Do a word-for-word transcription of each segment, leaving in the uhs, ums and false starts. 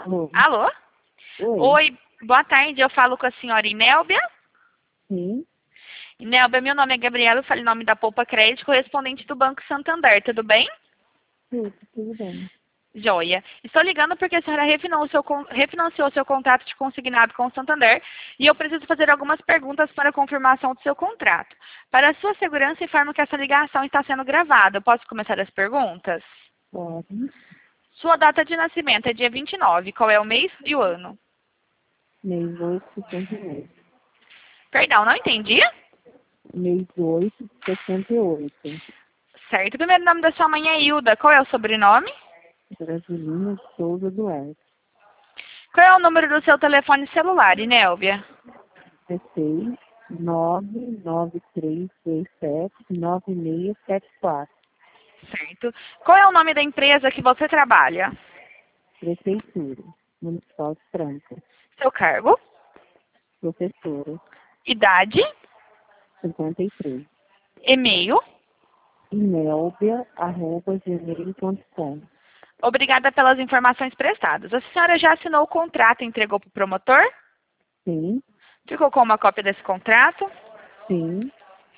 Alô? Alô? Oi. Oi, boa tarde. Eu falo com a senhora Inélbia. Sim. Inélbia, meu nome é Gabriela, eu falo em nome da Poupa Crédito, correspondente do Banco Santander, tudo bem? Tudo, tudo bem. Joia. Estou ligando porque a senhora refinanciou seu, con- refinanciou seu contrato de consignado com o Santander e eu preciso fazer algumas perguntas para confirmação do seu contrato. Para a sua segurança, informo que essa ligação está sendo gravada. Eu posso começar as perguntas? Pode. Sua data de nascimento é dia vinte e nove. Qual é o mês e o ano? Mês oito de sessenta e oito. Perdão, não entendi? Mês oito de sessenta e oito. Certo. O primeiro nome da sua mãe é Hilda. Qual é o sobrenome? Brasilina Souza Duarte. Qual é o número do seu telefone celular, Inélvia? dezesseis, nove nove três dois sete, nove seis sete quatro. Certo. Qual é o nome da empresa que você trabalha? Prefeitura. Municipal de Franca. Seu cargo? Professora. Idade? cinquenta e três. E-mail? Inelbia, arroba, gmail ponto com. Obrigada pelas informações prestadas. A senhora já assinou o contrato e entregou para o promotor? Sim, Ficou com uma cópia desse contrato? sim,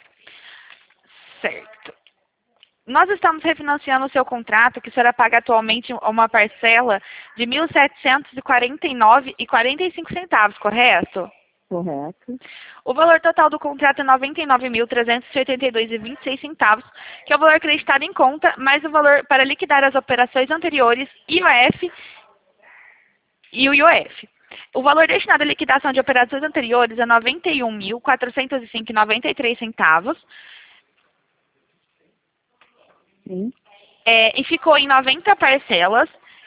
Certo. Nós estamos refinanciando o seu contrato, que a senhora paga atualmente uma parcela de mil setecentos e quarenta e nove reais e quarenta e cinco centavos, correto? correto. O valor total do contrato é noventa e nove mil trezentos e oitenta e dois reais e vinte e seis centavos, que é o valor acreditado em conta, mais o valor para liquidar as operações anteriores, I O F e o I O F. O valor destinado à liquidação de operações anteriores é noventa e um mil quatrocentos e cinco reais e noventa e três centavos, Sim, é, e ficou em noventa parcelas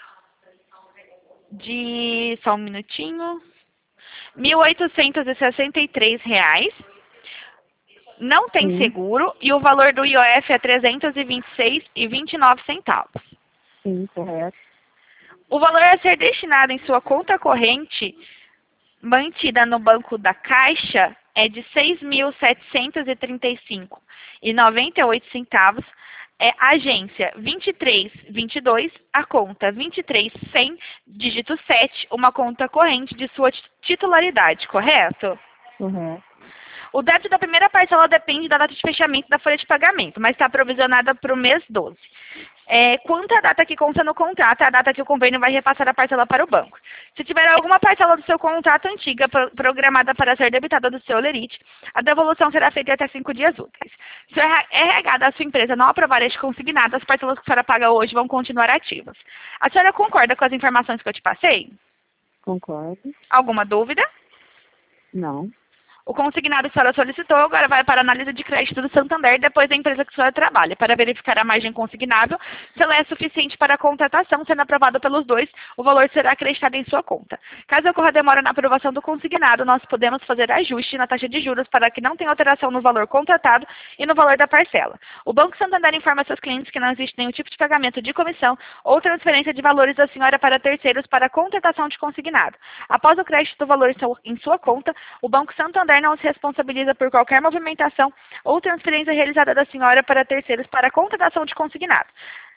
de, só um minutinho, mil oitocentos e sessenta e três reais. Não tem sim, seguro e o valor do I O F é trezentos e vinte e seis reais e vinte e nove centavos. sim, correto. O valor a ser destinado em sua conta corrente, mantida no Banco da Caixa, é de seis mil setecentos e trinta e cinco reais e noventa e oito centavos. É agência vinte e três vinte e dois, a conta vinte e três cem, dígito sete, uma conta corrente de sua titularidade, correto? Correto. O débito da primeira parcela depende da data de fechamento da folha de pagamento, mas está provisionada para o mês doze. É, quanto à data que consta no contrato, é a data que o convênio vai repassar a parcela para o banco. Se tiver alguma parcela do seu contrato antiga pro, programada para ser debitada do seu lerite, a devolução será feita até cinco dias úteis. Se o R H da sua empresa não aprovar este consignado, as parcelas que a senhora paga hoje vão continuar ativas. A senhora concorda com as informações que eu te passei? Concordo. Alguma dúvida? Não. O consignado que a senhora solicitou agora vai para a análise de crédito do Santander depois da empresa que a senhora trabalha, para verificar a margem consignável, se ela é suficiente para a contratação. Sendo aprovada pelos dois, o valor será acreditado em sua conta. Caso ocorra demora na aprovação do consignado, nós podemos fazer ajuste na taxa de juros para que não tenha alteração no valor contratado e no valor da parcela. O Banco Santander informa seus clientes que não existe nenhum tipo de pagamento de comissão ou transferência de valores da senhora para terceiros para a contratação de consignado. Após o crédito do valor em sua conta, o Banco Santander não se responsabiliza por qualquer movimentação ou transferência realizada da senhora para terceiros para a contratação de consignado.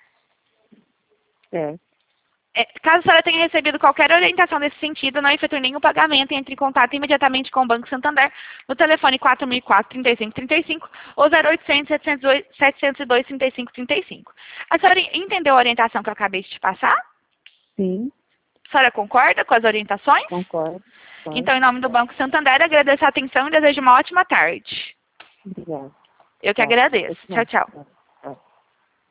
Certo. É, caso a senhora tenha recebido qualquer orientação nesse sentido, não efetue nenhum pagamento e entre em contato imediatamente com o Banco Santander no telefone quatro mil e quatro, trinta e cinco trinta e cinco ou zero oitocentos, setecentos e dois, trinta e cinco trinta e cinco. A senhora entendeu a orientação que eu acabei de te passar? Sim, A senhora concorda com as orientações? concordo. Pode. Então, em nome do Banco Santander, agradeço a atenção e desejo uma ótima tarde. Obrigada. Eu que Tchau. agradeço. Tchau, tchau. Tchau.